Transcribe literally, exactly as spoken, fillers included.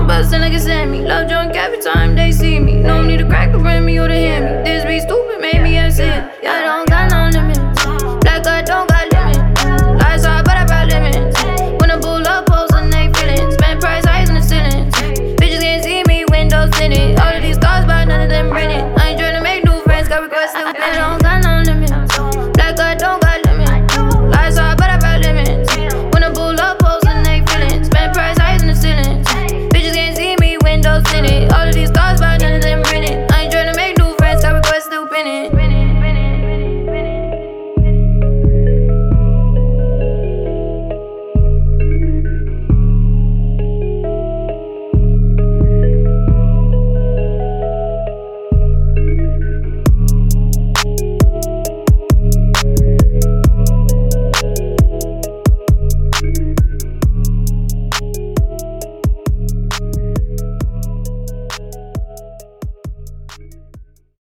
bustin' like it's me. Love drunk every time they see me. No need to crack the Remy or to hear me. This be stupid, maybe I'm sin.